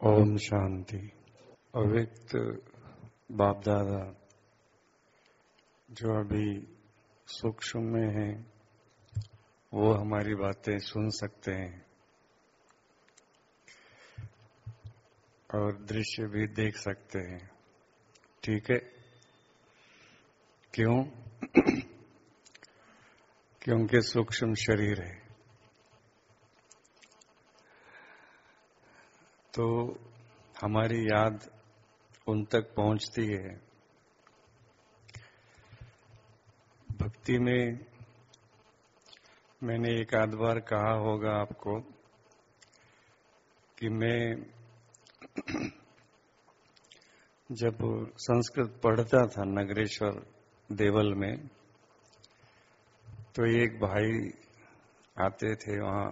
ओम शांति। अव्यक्त बाप दादा जो अभी सूक्ष्म में हैं वो हमारी बातें सुन सकते हैं और दृश्य भी देख सकते हैं। ठीक है? क्यों? क्योंकि सूक्ष्म शरीर है। तो हमारी याद उन तक पहुंचती है। भक्ति में मैंने एक आध बार कहा होगा आपको कि मैं जब संस्कृत पढ़ता था नगरेश्वर देवल में, तो एक भाई आते थे वहां।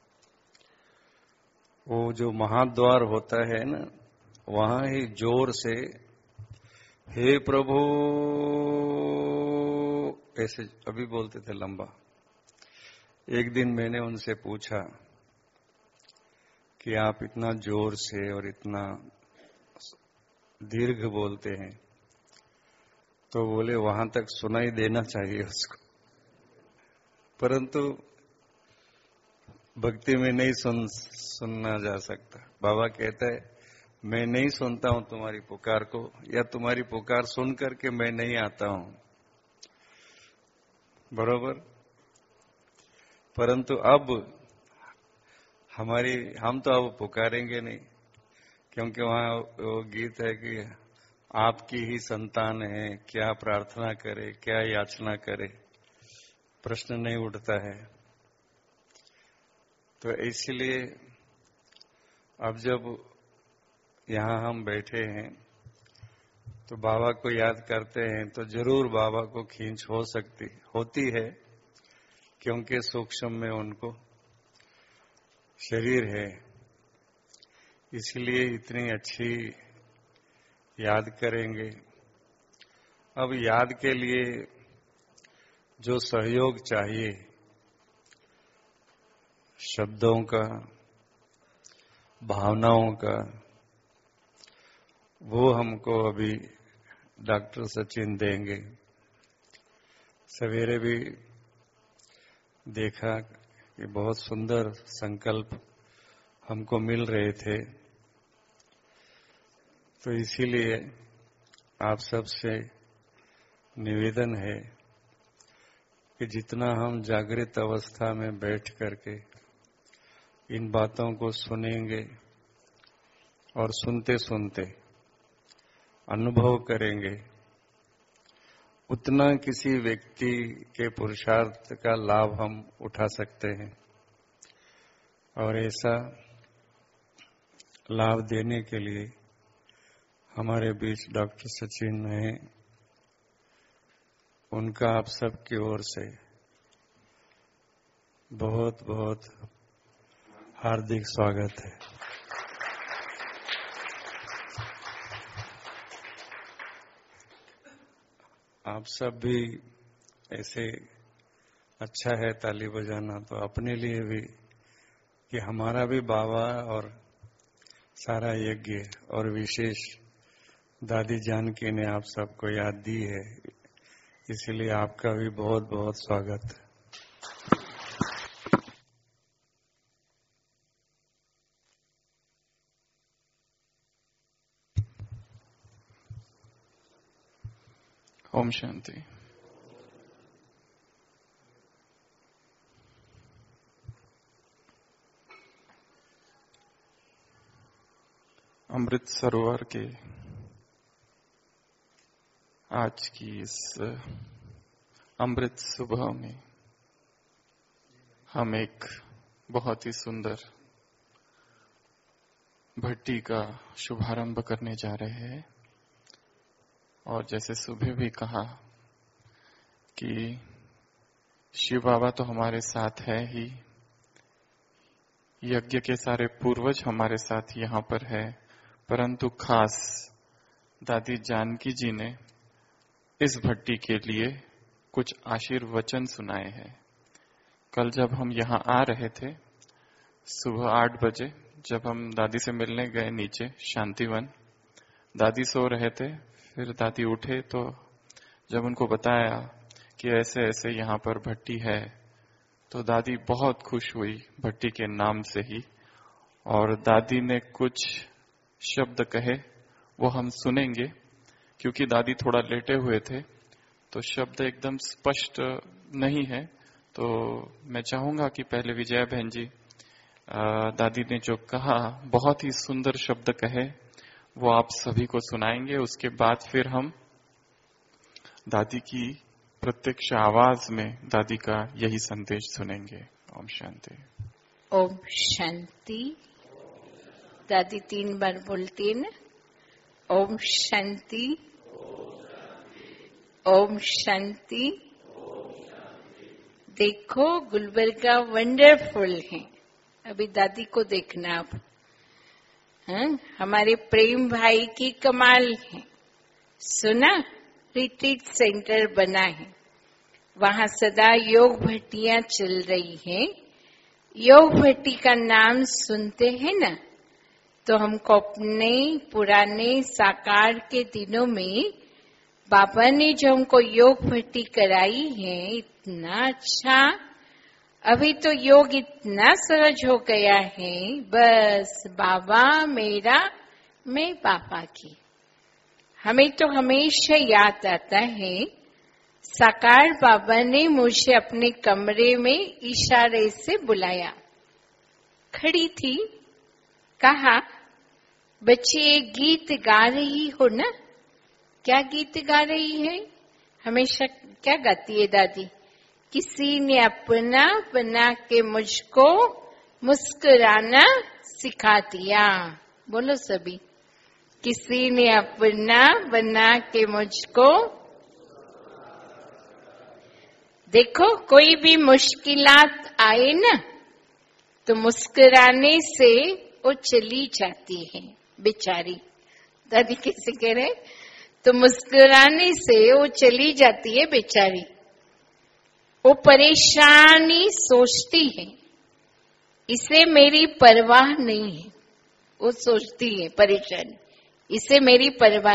वो जो महाद्वार होता है ना, वहां ही जोर से हे प्रभु ऐसे अभी बोलते थे लंबा। एक दिन मैंने उनसे पूछा कि आप इतना जोर से और इतना दीर्घ बोलते हैं, तो बोले वहां तक सुनाई देना चाहिए उसको, परंतु भक्ति में नहीं सुनना जा सकता। बाबा कहता है मैं नहीं सुनता हूं तुम्हारी पुकार को, या तुम्हारी पुकार सुन करके मैं नहीं आता हूं। बरोबर? परंतु अब हम तो अब पुकारेंगे नहीं, क्योंकि वहां वो गीत है कि आपकी ही संतान है, क्या प्रार्थना करे, क्या याचना करे, प्रश्न नहीं उठता है। तो इसलिए अब जब यहां हम बैठे हैं तो बाबा को याद करते हैं, तो जरूर बाबा को खींच होती है, क्योंकि सूक्ष्म में उनको शरीर है। इसलिए इतनी अच्छी याद करेंगे। अब याद के लिए जो सहयोग चाहिए, शब्दों का, भावनाओं का, वो हमको अभी डॉक्टर सचिन देंगे। सवेरे भी देखा कि बहुत सुंदर संकल्प हमको मिल रहे थे। तो इसीलिए आप सबसे निवेदन है कि जितना हम जागृत अवस्था में बैठ करके इन बातों को सुनेंगे और सुनते सुनते अनुभव करेंगे, उतना किसी व्यक्ति के पुरुषार्थ का लाभ हम उठा सकते हैं। और ऐसा लाभ देने के लिए हमारे बीच डॉक्टर सचिन हैं। उनका आप सबकी ओर से बहुत बहुत हार्दिक स्वागत है। आप सब भी ऐसे अच्छा है ताली बजाना, तो अपने लिए भी कि हमारा भी बाबा और सारा यज्ञ और विशेष दादी जानकी ने आप सबको याद दी है, इसलिए आपका भी बहुत बहुत स्वागत है। ओम शांति। अमृत सरोवर के आज की इस अमृत सुबह में हम एक बहुत ही सुंदर भट्टी का शुभारंभ करने जा रहे हैं। और जैसे सुबह भी कहा कि शिव बाबा तो हमारे साथ है ही, यज्ञ के सारे पूर्वज हमारे साथ यहाँ पर है, परंतु खास दादी जानकी जी ने इस भट्टी के लिए कुछ आशीर्वचन सुनाए हैं। कल जब हम यहाँ आ रहे थे सुबह 8 बजे, जब हम दादी से मिलने गए नीचे शांतिवन, दादी सो रहे थे। फिर दादी उठे तो जब उनको बताया कि ऐसे ऐसे यहाँ पर भट्टी है, तो दादी बहुत खुश हुई भट्टी के नाम से ही। और दादी ने कुछ शब्द कहे, वो हम सुनेंगे, क्योंकि दादी थोड़ा लेटे हुए थे तो शब्द एकदम स्पष्ट नहीं है। तो मैं चाहूंगा कि पहले विजया बहन जी दादी ने जो कहा, बहुत ही सुंदर शब्द कहे, वो आप सभी को सुनाएंगे। उसके बाद फिर हम दादी की प्रत्यक्ष आवाज में दादी का यही संदेश सुनेंगे। ओम शांति। ओम शांति। दादी 3 बार बोलती है ना, ओम शांति, ओम शांति। देखो गुलबर्गा वंडरफुल है। अभी दादी को देखना आप। हमारे प्रेम भाई की कमाल है। सुना, रिट्रीट सेंटर बना है, वहां सदा योग भट्टियां चल रही हैं। योग भट्टी का नाम सुनते हैं ना, तो हमको अपने पुराने साकार के दिनों में बाबा ने जो हमको योग भट्टी कराई है, इतना अच्छा। अभी तो योग इतना सहज हो गया है, बस बाबा मेरा, मैं बाबा की। हमें तो हमेशा याद आता है, साकार बाबा ने मुझे अपने कमरे में इशारे से बुलाया। खड़ी थी, कहा, बच्ची एक गीत गा रही हो ना? क्या गीत गा रही है? हमेशा क्या गाती है दादी? किसी ने अपना बना के मुझको मुस्कुराना सिखा दिया। बोलो सभी, किसी ने अपना बना के मुझको। देखो कोई भी मुश्किलात आए ना, तो मुस्कुराने से वो चली जाती है बेचारी। दादी कैसे कह रहे? तो मुस्कुराने से वो चली जाती है बेचारी। वो परेशानी सोचती है, इसे मेरी परवाह नहीं है। वो सोचती है परेशानी, इसे मेरी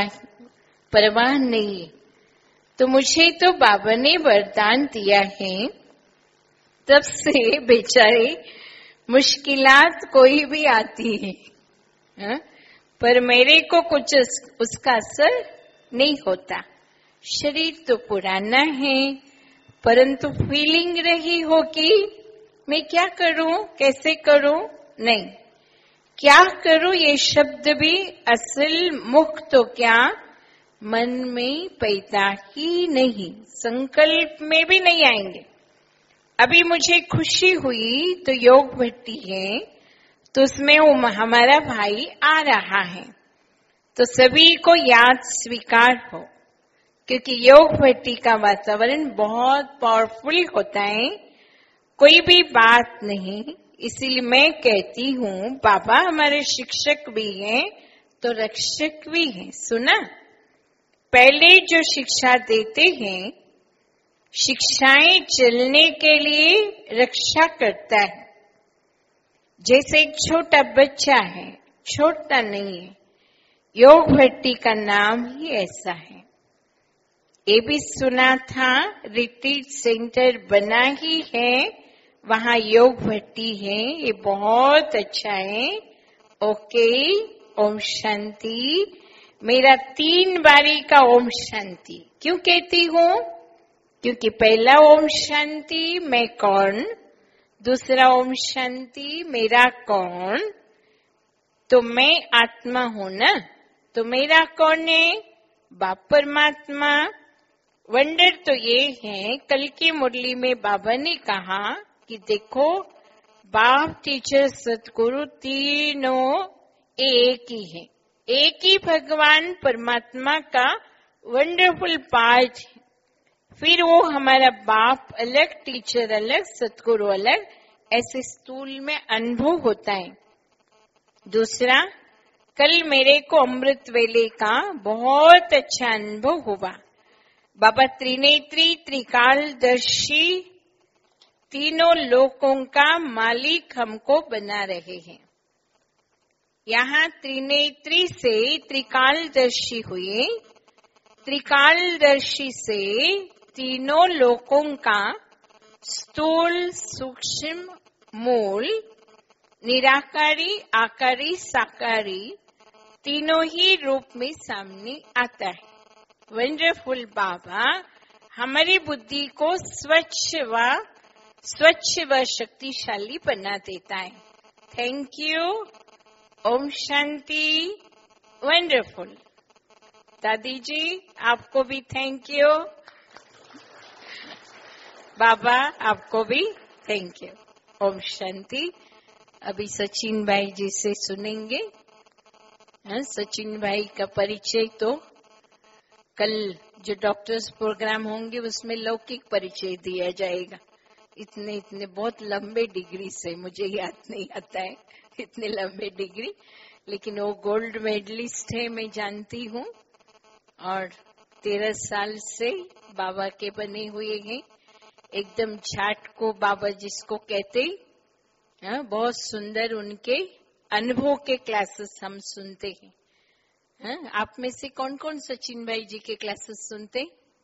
परवाह नहीं है। तो मुझे तो बाबा ने वरदान दिया है, तब से बेचारे मुश्किलात कोई भी आती है, पर मेरे को कुछ उसका असर नहीं होता। शरीर तो पुराना है, परंतु फीलिंग रही हो कि मैं क्या करूं, कैसे करूं, नहीं, क्या करूं ये शब्द भी असल मुख तो क्या मन में पैदा ही नहीं, संकल्प में भी नहीं आएंगे। अभी मुझे खुशी हुई तो योग भट्टी है, तो उसमें वो हमारा भाई आ रहा है, तो सभी को याद स्वीकार हो, क्योंकि योग भट्टी का वातावरण बहुत पावरफुल होता है। कोई भी बात नहीं, इसीलिए मैं कहती हूँ बाबा हमारे शिक्षक भी हैं तो रक्षक भी हैं। सुना, पहले जो शिक्षा देते हैं, शिक्षाएं चलने के लिए रक्षा करता है। जैसे एक छोटा बच्चा है, छोटा नहीं है, योग भट्टी का नाम ही ऐसा है। ये भी सुना था, रिट्रीट सेंटर बना ही है, वहां योग भट्टी है, ये बहुत अच्छा है। ओके, ओम शांति। मेरा 3 बारी का ओम शांति क्यों कहती हूँ? क्योंकि पहला ओम शांति मैं कौन, दूसरा ओम शांति मेरा कौन। तो मैं आत्मा हूं ना, तो मेरा कौन है? बाप परमात्मा। वंडर तो ये है, कल की मुरली में बाबा ने कहा कि देखो बाप, टीचर, सतगुरु तीनों एक ही है, एक ही भगवान परमात्मा का वंडरफुल पार्ट है। फिर वो हमारा बाप अलग, टीचर अलग, सतगुरु अलग, ऐसे स्थूल में अनुभव होता है। दूसरा, कल मेरे को अमृत वेले का बहुत अच्छा अनुभव हुआ। बाबा त्रिनेत्री, त्रिकालदर्शी, तीनों लोकों का मालिक हमको बना रहे हैं। यहाँ त्रिनेत्री से त्रिकालदर्शी हुए, त्रिकालदर्शी से तीनों लोकों का स्थूल सूक्ष्म मूल निराकारी आकारी साकारी तीनों ही रूप में सामने आता है। वंडरफुल बाबा हमारी बुद्धि को स्वच्छ व शक्तिशाली बना देता है। Thank you. ओम शांति। वंडरफुल। दादी जी आपको भी थैंक यू। बाबा आपको भी थैंक यू। ओम शांति। अभी सचिन भाई जी से सुनेंगे। सचिन भाई का परिचय तो कल जो डॉक्टर्स प्रोग्राम होंगे उसमें लौकिक परिचय दिया जाएगा। इतने बहुत लंबे डिग्री से मुझे याद नहीं आता है इतने लंबे डिग्री, लेकिन वो गोल्ड मेडलिस्ट है मैं जानती हूँ और 13 साल से बाबा के बने हुए हैं। एकदम झाट को बाबा जिसको कहते, बहुत सुंदर उनके अनुभव के क्लासेस हम सुनते हैं। आप में से कौन कौन सचिन भाई जी के क्लासेस सुनते?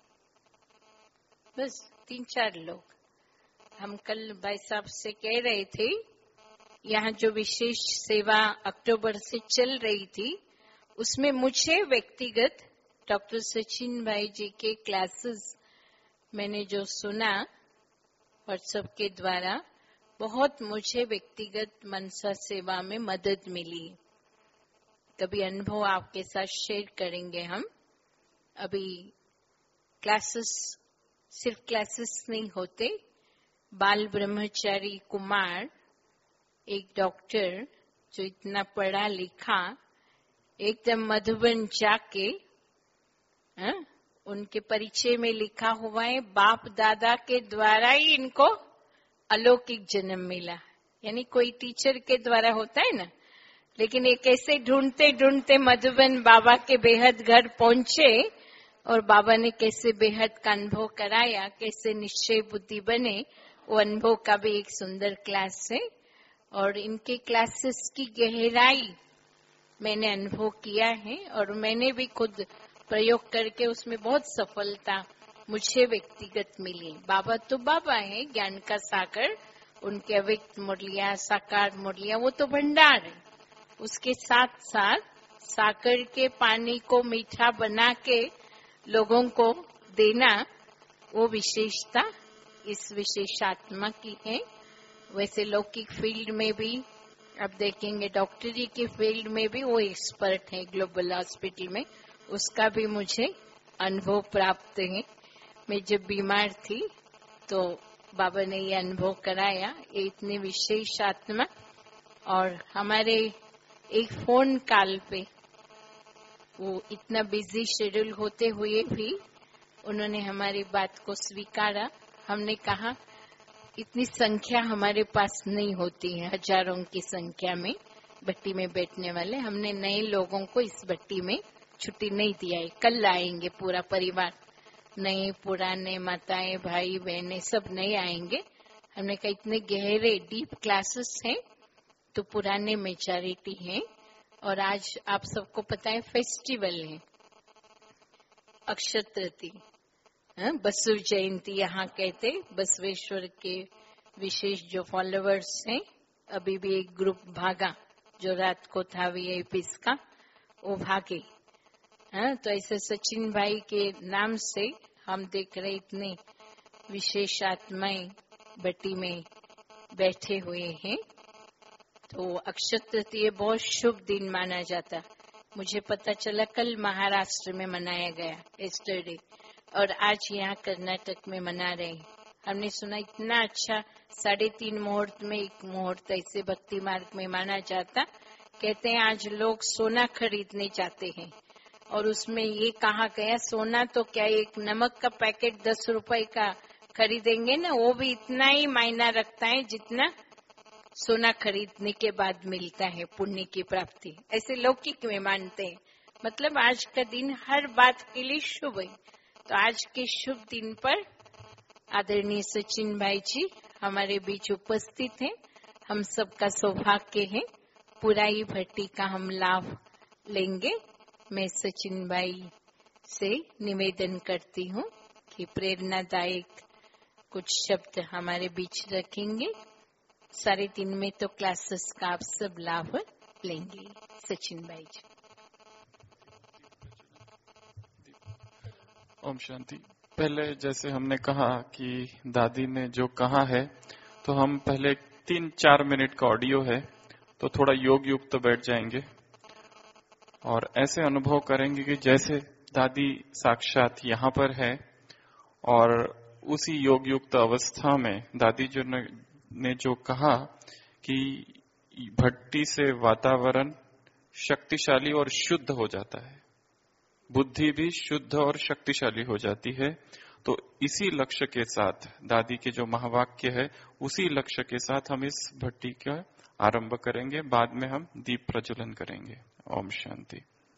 बस 3-4 लोग। हम कल भाई साहब से कह रहे थे यहाँ जो विशेष सेवा अक्टूबर से चल रही थी उसमें मुझे व्यक्तिगत डॉक्टर सचिन भाई जी के क्लासेस मैंने जो सुना व्हाट्सएप के द्वारा, बहुत मुझे व्यक्तिगत मनसा सेवा में मदद मिली। कभी अनुभव आपके साथ शेयर करेंगे हम। अभी क्लासेस सिर्फ क्लासेस नहीं होते। बाल ब्रह्मचारी कुमार एक डॉक्टर जो इतना पढ़ा लिखा एकदम मधुबन जाके उनके परिचय में लिखा हुआ है बाप दादा के द्वारा ही इनको अलौकिक जन्म मिला। यानी कोई टीचर के द्वारा होता है ना, लेकिन ये कैसे ढूंढते ढूंढते मधुबन बाबा के बेहद घर पहुंचे और बाबा ने कैसे बेहद का अनुभव कराया, कैसे निश्चय बुद्धि बने, वो अनुभव का भी एक सुंदर क्लास है। और इनके क्लासेस की गहराई मैंने अनुभव किया है और मैंने भी खुद प्रयोग करके उसमें बहुत सफलता मुझे व्यक्तिगत मिली। बाबा तो बाबा है, ज्ञान का सागर, उनके अव्यक्त मुरलिया साकार मुरलिया वो तो भंडार है। उसके साथ साथ साकर के पानी को मीठा बना के लोगों को देना, वो विशेषता इस विशेष आत्मा की है। वैसे लौकिक फील्ड में भी अब देखेंगे, डॉक्टरी के फील्ड में भी वो एक्सपर्ट है ग्लोबल हॉस्पिटल में, उसका भी मुझे अनुभव प्राप्त है। मैं जब बीमार थी तो बाबा ने ये अनुभव कराया, ये इतनी विशेष आत्मा। और हमारे एक फोन कॉल पे वो इतना बिजी शेड्यूल होते हुए भी उन्होंने हमारी बात को स्वीकारा। हमने कहा इतनी संख्या हमारे पास नहीं होती है, हजारों की संख्या में भट्टी में बैठने वाले। हमने नए लोगों को इस भट्टी में छुट्टी नहीं दिया है। कल आएंगे पूरा परिवार, नए पुराने माताएं भाई बहनें सब नए आएंगे। हमने कहा इतने गहरे डीप क्लासेस हैं तो पुराने मेजॉरिटी हैं। और आज आप सबको पता है फेस्टिवल है अक्षय तृतीया, बसु जयंती यहाँ कहते। बसवेश्वर के विशेष जो फॉलोवर्स हैं, अभी भी एक ग्रुप भागा जो रात को था वीआईपीस का, वो भागे। तो ऐसे सचिन भाई के नाम से हम देख रहे इतने विशेष आत्माएं भट्टी में बैठे हुए हैं। तो अक्षय तृतीया बहुत शुभ दिन माना जाता। मुझे पता चला कल महाराष्ट्र में मनाया गया एस्टरडे, और आज यहाँ कर्नाटक में मना रहे हैं। हमने सुना इतना अच्छा 3.5 मुहूर्त में एक मुहूर्त ऐसे भक्ति मार्ग में माना जाता। कहते हैं आज लोग सोना खरीदने जाते हैं और उसमें ये कहा गया सोना तो क्या, एक नमक का पैकेट 10 रुपए का खरीदेंगे ना, वो भी इतना ही मायना रखता है जितना सोना खरीदने के बाद मिलता है पुण्य की प्राप्ति। ऐसे लौकिक में मानते हैं। मतलब आज का दिन हर बात के लिए शुभ है। तो आज के शुभ दिन पर आदरणीय सचिन भाई जी हमारे बीच उपस्थित हैं। हम सबका सौभाग्य है पूरा ही भट्टी का हम लाभ लेंगे। मैं सचिन भाई से निवेदन करती हूँ कि प्रेरणादायक कुछ शब्द हमारे बीच रखेंगे। 3:30 में तो क्लासेस का आप सब लाभ लेंगे। सचिन भाई जी। ओम शांति। पहले जैसे हमने कहा कि दादी ने जो कहा है, तो हम पहले 3-4 मिनट का ऑडियो है, तो थोड़ा योग युक्त बैठ जाएंगे और ऐसे अनुभव करेंगे कि जैसे दादी साक्षात यहाँ पर है और उसी योग युक्त अवस्था में दादी जो ने जो कहा कि भट्टी से वातावरण शक्तिशाली और शुद्ध हो जाता है, बुद्धि भी शुद्ध और शक्तिशाली हो जाती है। तो इसी लक्ष्य के साथ दादी के जो महावाक्य है, उसी लक्ष्य के साथ हम इस भट्टी का आरंभ करेंगे। बाद में हम दीप प्रज्वलन करेंगे। ओम शांति।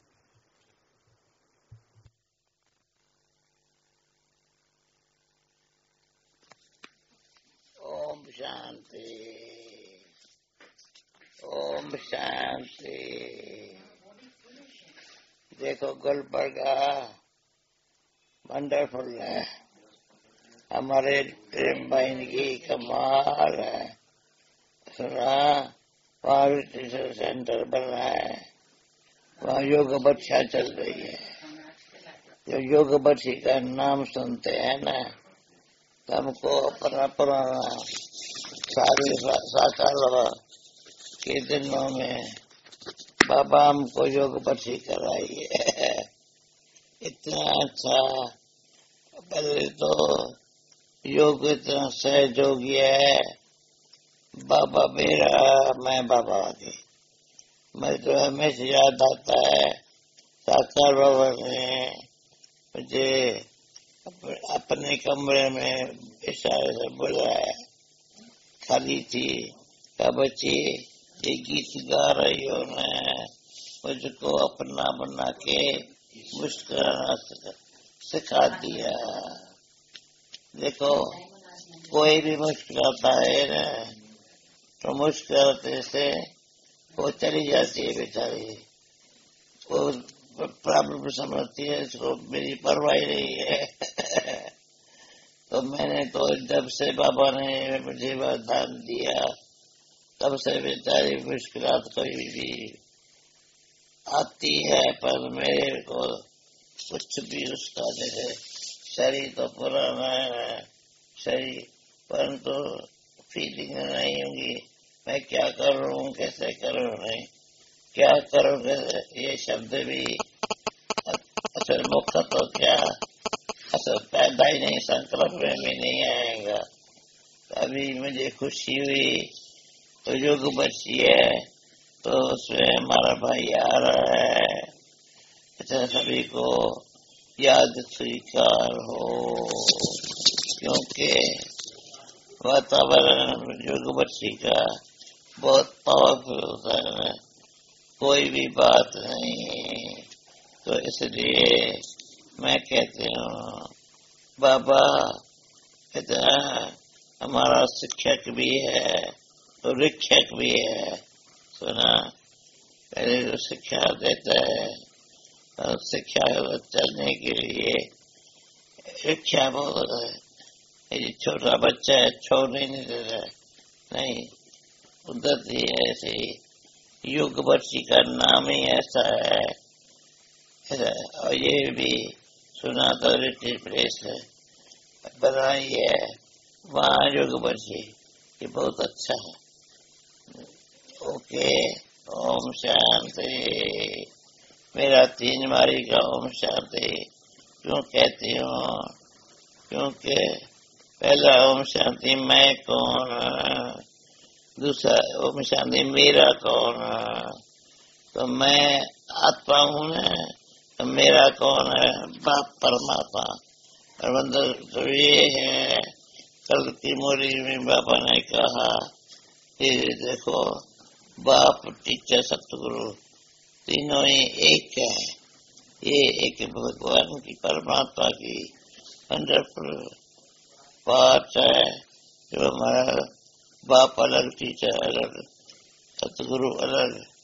ओम शांति। ओम शांति। देखो गुलबर्गा वंडरफुल है, हमारे प्रेम बहन की कमाल है। सुना वहाँ रिट्रीट सेंटर बना है, वहाँ योग बच्चा चल रही है। जो योग बच्ची का नाम सुनते हैं ना, तो हमको अपना पुराना सारे साकार के दिनों में बाबा हमको योग बच्ची कराई है। इतना अच्छा, पहले तो योग इतना सहज हो गया है। बाबा मेरा, मैं बाबा की, मैं तो हमेशा याद आता है साकार बाबा ने मुझे अपने कमरे में इशारे से बुलाया। खाली थी, क्या बच्ची ये गीत गा रही हो ने मुझको अपना बना के मुस्कुराना सिखा दिया। देखो कोई भी मुस्कुराता है ना, तो मुस्कुराते से वो चली जाती है बेचारी, वो प्रॉब्लम समझती है, इसको मेरी परवाह नहीं है। तो मैंने तो जब से बाबा ने मुझे वरदान दिया, तब से बेचारी मुश्किलात कोई भी आती है, पर मेरे को कुछ भी उसका जैसे शरीर तो पुराना है, शरीर परंतु फीलिंग नहीं होगी। मैं क्या करूं, कैसे करूं, नहीं क्या करूं, कैसे, ये शब्द भी असल मुख तो क्या असल पैदा ही नहीं, संकल्प में भी नहीं आएगा। अभी मुझे खुशी हुई तो योग बच्ची है, तो उसमें हमारा भाई आ रहा है। अच्छा, सभी को याद स्वीकार हो, क्योंकि वातावरण योग बच्ची का बहुत पावरफुल होता है, कोई भी बात नहीं। तो इसलिए मैं कहती हूँ बाबा इतना हमारा शिक्षक भी है तो शिक्षक भी है। सुना, पहले जो शिक्षा देता है, शिक्षा चलने के लिए शिक्षा बहुत है। ये छोटा बच्चा है, छोड़ने नहीं देता, नहीं उद्धति है। ऐसे ही योग बच्ची का नाम ही ऐसा है। और ये भी सुना तो रिट्रीट प्लेस है बनाई है, वहाँ योग बच्ची, ये बहुत अच्छा है। ओके, ओम शांति। मेरा 3 बारी का ओम शांति क्यों कहती हूँ, क्योंकि पहला ओम शांति मैं कौन, दूसरा ओम शांति मेरा कौन। तो मैं आत्मा हूँ ना, तो मेरा कौन है, बाप परमात्मा। और मतलब तो ये है, कल की मुरली में बाबा ने कहा कि देखो बाप, टीचर, सतगुरु तीनों ही एक है। ये एक भगवान की, परमात्मा की वंडरफुल बात है। जो हमारा बाप अलग, टीचर अलग, सतगुरु अलग,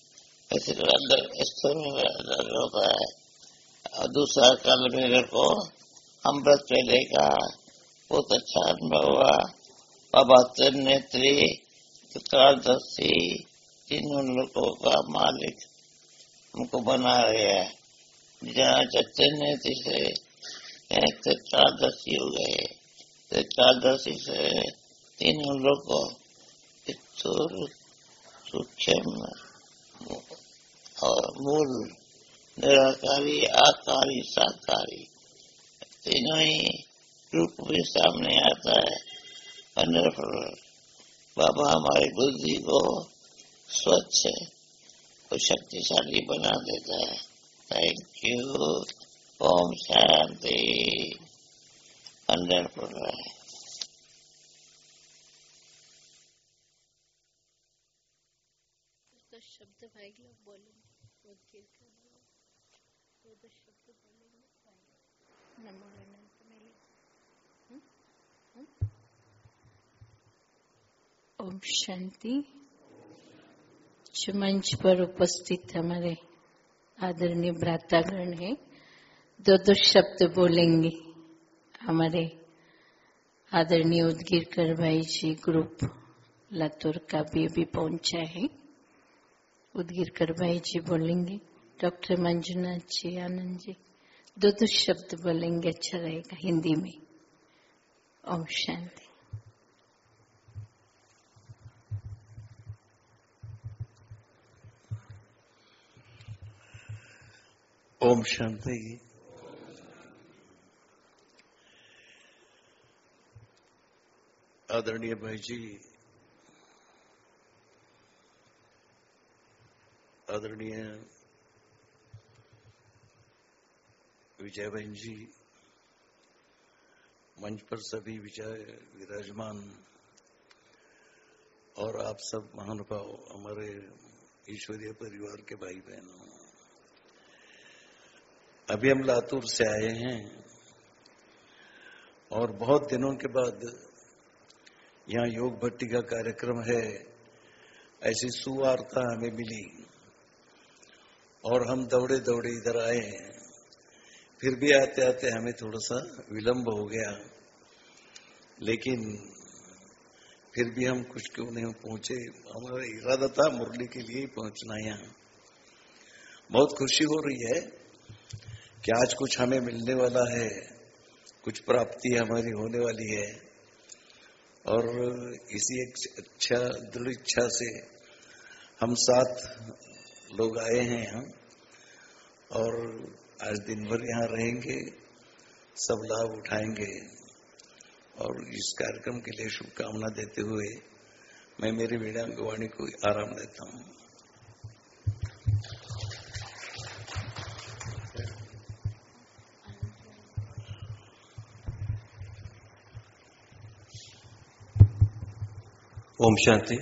ऐसे अंदर स्तर में होता है। और दूसरा कल मेरे को अमृत वेले का बहुत अच्छा अनुभव हुआ। बाबा त्रिनेत्री त्रयोदशी तीनों लोगों का मालिक हमको बना रहे हैं। जहाँ त्रिनेत्री से त्रयोदशी हो गए, त्रयोदशी से तीनों लोगों सूक्ष्म और मूल निराकारी आकारी साकारी तीनों ही रूप भी सामने आता है। वंडरफुल। बाबा हमारी बुद्धि को स्वच्छ और शक्तिशाली बना देता है। Thank you. ओम शांति। वंडरफुल है। तो शब्द भाई लोग बोलेंगे, तो शब्द बोलेंगे नमो अनंत मेले। ओम शांति। जो मंच पर उपस्थित हमारे आदरणीय भ्रातागण है, दो शब्द बोलेंगे। हमारे आदरणीय उदगीरकर भाई जी ग्रुप लातूर का भी अभी पहुंचा है। उदगीरकर भाई जी बोलेंगे, डॉक्टर मंजुनाथ जी, आनंद जी दो शब्द बोलेंगे, अच्छा रहेगा हिंदी में। ओम शांति। ओम शांति। आदरणीय भाई जी, आदरणीय विजय बहन जी, मंच पर सभी विराजमान और आप सब महानुभाव, हमारे ईश्वरीय परिवार के भाई बहनों, अभी हम लातूर से आए हैं और बहुत दिनों के बाद यहाँ योग भट्टी का कार्यक्रम है, ऐसी सुवार्ता हमें मिली और हम दौड़े दौड़े इधर आए हैं। फिर भी आते आते हमें थोड़ा सा विलंब हो गया, लेकिन फिर भी हम कुछ क्यों नहीं पहुंचे। हमारा इरादा था मुरली के लिए पहुंचना यहाँ। बहुत खुशी हो रही है कि आज कुछ हमें मिलने वाला है, कुछ प्राप्ति हमारी होने वाली है और इसी एक अच्छा दृढ़ इच्छा से हम 7 लोग आए हैं यहाँ और आज दिन भर यहाँ रहेंगे, सब लाभ उठाएंगे। और इस कार्यक्रम के लिए शुभकामना देते हुए मैं मेरी वीणांगवाणी को आराम देता हूँ। ओम शांति।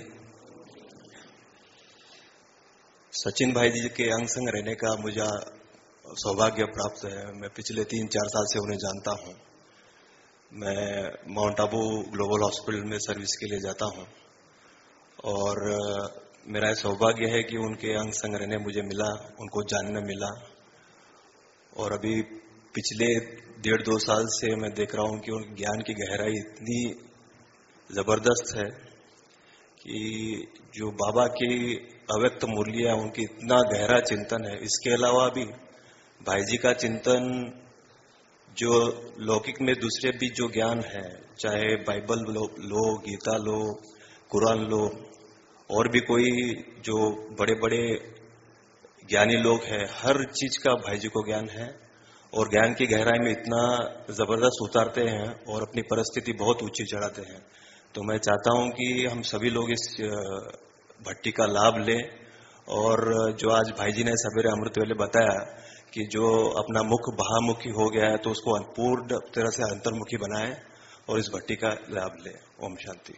सचिन भाई जी के अंग संग रहने का मुझे सौभाग्य प्राप्त है। मैं पिछले 3-4 साल से उन्हें जानता हूं। मैं माउंट आबू ग्लोबल हॉस्पिटल में सर्विस के लिए जाता हूं और मेरा सौभाग्य है कि उनके अंग संग रहने मुझे मिला, उनको जानने मिला। और अभी पिछले 1.5-2 साल से मैं देख रहा हूं कि उनके ज्ञान की गहराई इतनी जबरदस्त है कि जो बाबा की अव्यक्त मूल्य, उनकी इतना गहरा चिंतन है। इसके अलावा भी भाई जी का चिंतन जो लौकिक में दूसरे भी जो ज्ञान है, चाहे बाइबल लो, गीता लो, कुरान लो, और भी कोई जो बड़े बड़े ज्ञानी लोग हैं, हर चीज का भाई जी को ज्ञान है और ज्ञान की गहराई में इतना जबरदस्त उतारते हैं और अपनी परिस्थिति बहुत ऊंची चढ़ाते हैं। तो मैं चाहता हूं कि हम सभी लोग इस भट्टी का लाभ लें और जो आज भाई जी ने सवेरे अमृत वेले बताया कि जो अपना मुख बाहमुखी हो गया है तो उसको पूर्ण तरह से अंतर्मुखी बनाए और इस भट्टी का लाभ ले। ओम शांति।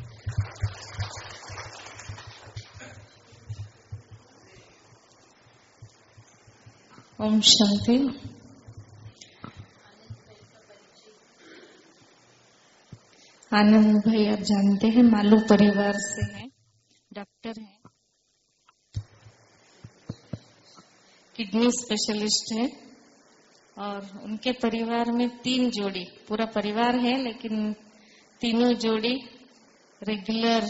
ओम शांति। आनंद भाई आप जानते हैं मालू परिवार से हैं, डॉक्टर हैं। किडनी स्पेशलिस्ट है और उनके परिवार में 3 जोड़ी, पूरा परिवार है लेकिन तीनों जोड़ी रेगुलर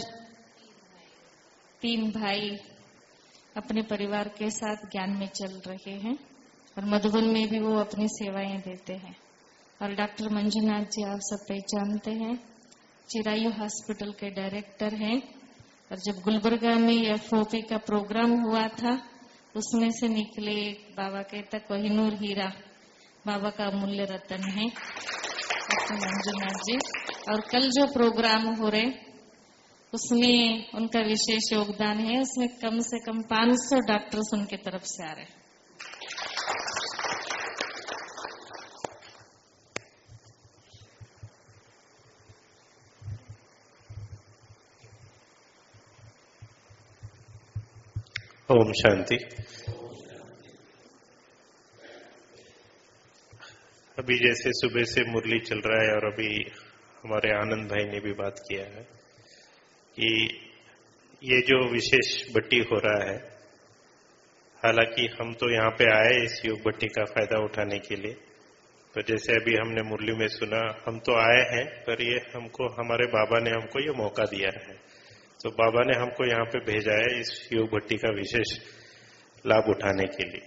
3 भाई अपने परिवार के साथ ज्ञान में चल रहे हैं और मधुबन में भी वो अपनी सेवाएं देते हैं। और डॉक्टर मंजुनाथ जी आप सब पहचानते हैं, चिरायु हॉस्पिटल के डायरेक्टर हैं। और जब गुलबर्गा में FOP का प्रोग्राम हुआ था उसमें से निकले बाबा कहता कोहिनूर हीरा बाबा का अमूल्य रतन है डॉक्टर मंजुनाथ जी। और कल जो प्रोग्राम हो रहे उसमें उनका विशेष योगदान है, उसमें कम से कम 500 डॉक्टर्स उनके तरफ से आ रहे हैं। ओम शांति। अभी जैसे सुबह से मुरली चल रहा है और अभी हमारे आनंद भाई ने भी बात किया है कि ये जो विशेष भट्टी हो रहा है, हालांकि हम तो यहाँ पे आए इस योग भट्टी का फायदा उठाने के लिए, पर जैसे अभी हमने मुरली में सुना हम तो आए हैं, पर ये हमको हमारे बाबा ने हमको ये मौका दिया है, तो बाबा ने हमको यहाँ पे भेजा है इस योग भट्टी का विशेष लाभ उठाने के लिए।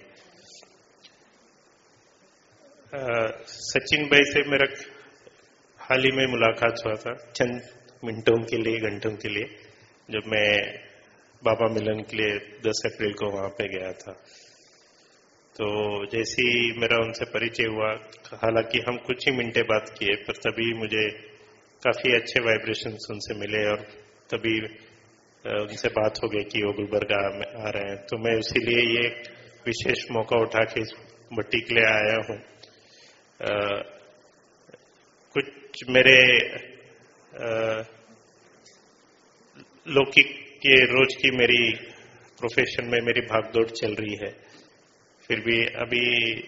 सचिन भाई से मेरा हाल ही में मुलाकात हुआ था, चंद मिनटों के लिए, घंटों के लिए, जब मैं बाबा मिलन के लिए 10 अप्रैल को वहां पे गया था। तो जैसे ही मेरा उनसे परिचय हुआ, हालांकि हम कुछ ही मिनटें बात किए, पर तभी मुझे काफी अच्छे वाइब्रेशंस उनसे मिले और तभी उनसे बात हो गई कि वो गुलबर्गा में आ रहे हैं। तो मैं इसीलिए ये विशेष मौका उठा के इस भट्टी के लिए आया हूँ। कुछ मेरे लौकिक के रोज की मेरी प्रोफेशन में मेरी भागदौड़ चल रही है, फिर भी अभी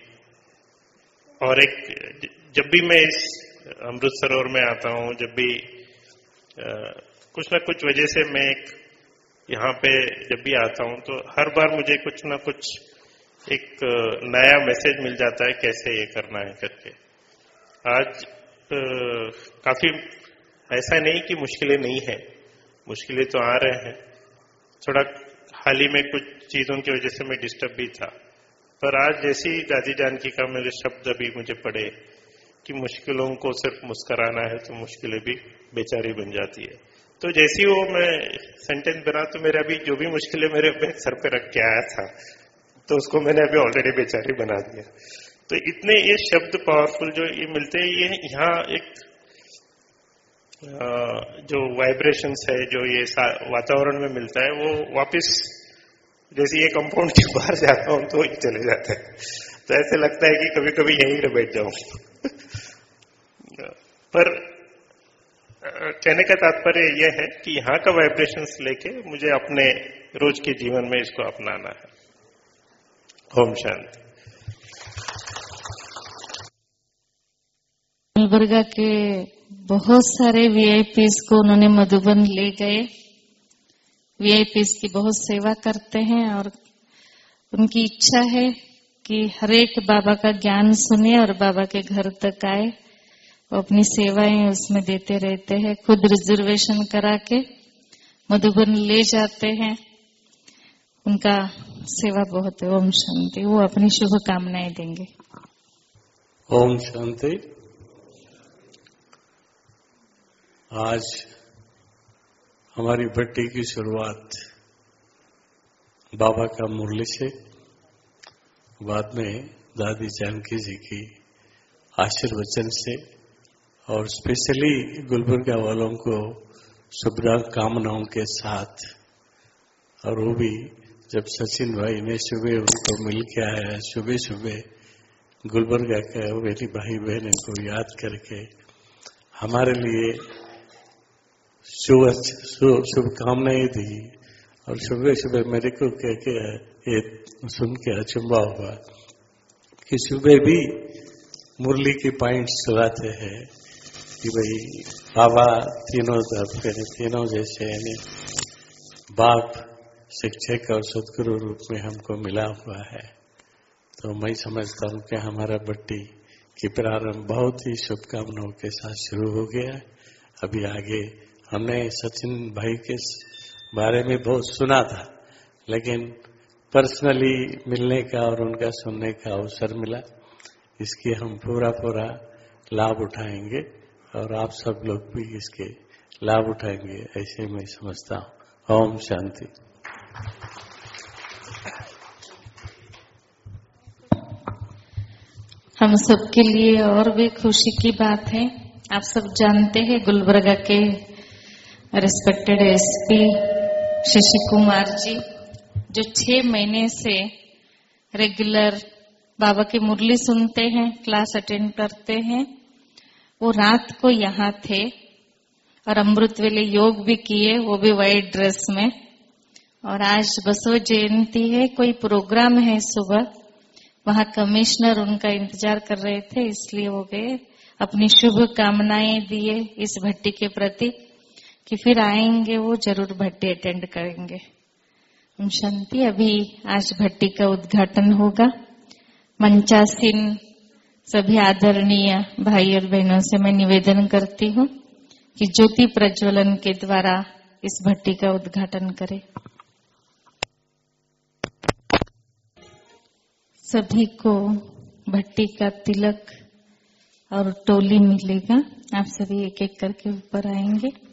और एक जब भी मैं इस अमृत सरोवर में आता हूँ, जब भी कुछ ना कुछ वजह से मैं यहाँ पे जब भी आता हूँ तो हर बार मुझे कुछ ना कुछ एक नया मैसेज मिल जाता है कैसे ये करना है करके। आज काफी ऐसा नहीं कि मुश्किलें नहीं है, मुश्किलें तो आ रहे हैं। थोड़ा हाल ही में कुछ चीजों की वजह से मैं डिस्टर्ब भी था, पर आज जैसी दादी जानकी का मेरे शब्द अभी मुझे पड़े कि मुश्किलों को सिर्फ मुस्कुराना है तो मुश्किलें भी बेचारी बन जाती है। तो जैसी वो मैं सेंटेंस बना तो मेरे अभी जो भी मुश्किलें मेरे सर पे रख के आया था तो उसको मैंने अभी ऑलरेडी बेचारी बना दिया। तो इतने ये शब्द पावरफुल जो ये मिलते हैं, ये यहाँ एक जो वाइब्रेशंस है जो ये वातावरण में मिलता है, वो वापस जैसे ये कंपाउंड के बाहर जाता हूँ तो चले जाते हैं। तो ऐसे लगता है कि कभी कभी यहीं बैठ जाऊं। पर कहने का तात्पर्य यह है कि यहाँ का वाइब्रेशंस लेके मुझे अपने रोज के जीवन में इसको अपनाना है। ओम शांति। गुलबर्गा के बहुत सारे VIPs को उन्होंने मधुबन ले गए। VIPs की बहुत सेवा करते हैं और उनकी इच्छा है कि हर एक बाबा का ज्ञान सुने और बाबा के घर तक आए। वो अपनी सेवाएं उसमें देते रहते हैं, खुद रिजर्वेशन करा के मधुबन ले जाते हैं। उनका सेवा बहुत है। ओम शांति। वो अपनी शुभकामनाएं देंगे। ओम शांति। आज हमारी भट्टी की शुरुआत बाबा का मुरली से, बाद में दादी जानकी जी की आशीर्वचन से और स्पेशली गुलबर्गा वालों को शुभकामनाओं के साथ। और वो भी जब सचिन भाई ने सुबह उनको मिल के आया, सुबह सुबह गुलबर्गा के मेरी भाई बहन को याद करके हमारे लिए शुभकामनाएं दी। और सुबह सुबह मेरे को ये सुन के अचंभा हुआ कि सुबह भी मुरली के पॉइंट्स चलाते हैं कि भाई बाबा तीनों जैसे यानी बाप, शिक्षक और सदगुरु रूप में हमको मिला हुआ है। तो मैं समझता हूँ कि हमारा भट्टी की प्रारंभ बहुत ही शुभकामनाओं के साथ शुरू हो गया है। अभी आगे हमने सचिन भाई के बारे में बहुत सुना था, लेकिन पर्सनली मिलने का और उनका सुनने का अवसर मिला। इसके हम पूरा लाभ उठाएंगे और आप सब लोग भी इसके लाभ उठाएंगे, ऐसे मैं समझता हूँ। ओम शांति। हम सबके लिए और भी खुशी की बात है। आप सब जानते हैं गुलबर्गा के रिस्पेक्टेड एसपी शशि कुमार जी, जो 6 महीने से रेगुलर बाबा की मुरली सुनते हैं, क्लास अटेंड करते हैं, वो रात को यहाँ थे और अमृत वेले योग भी किए, वो भी व्हाइट ड्रेस में। और आज बसव जयंती है, कोई प्रोग्राम है सुबह, वहाँ कमिश्नर उनका इंतजार कर रहे थे, इसलिए वो गए, अपनी शुभ कामनाएं दिए इस भट्टी के प्रति कि फिर आएंगे, वो जरूर भट्टी अटेंड करेंगे। ओम शांति। अभी आज भट्टी का उद्घाटन होगा। मंचासीन सभी आदरणीय भाई और बहनों से मैं निवेदन करती हूँ कि ज्योति प्रज्वलन के द्वारा इस भट्टी का उद्घाटन करें। सभी को भट्टी का तिलक और टोली मिलेगा। आप सभी एक एक करके ऊपर आएंगे।